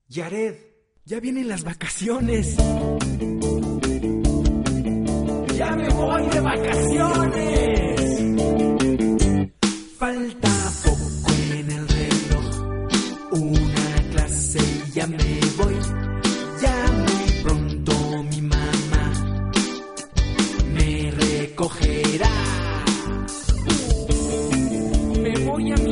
Yared, ya vienen las vacaciones. ¡Ya me voy de vacaciones! Falta poco en el reloj, una clase y ya me voy. Ya muy pronto mi mamá me recogerá. Me voy a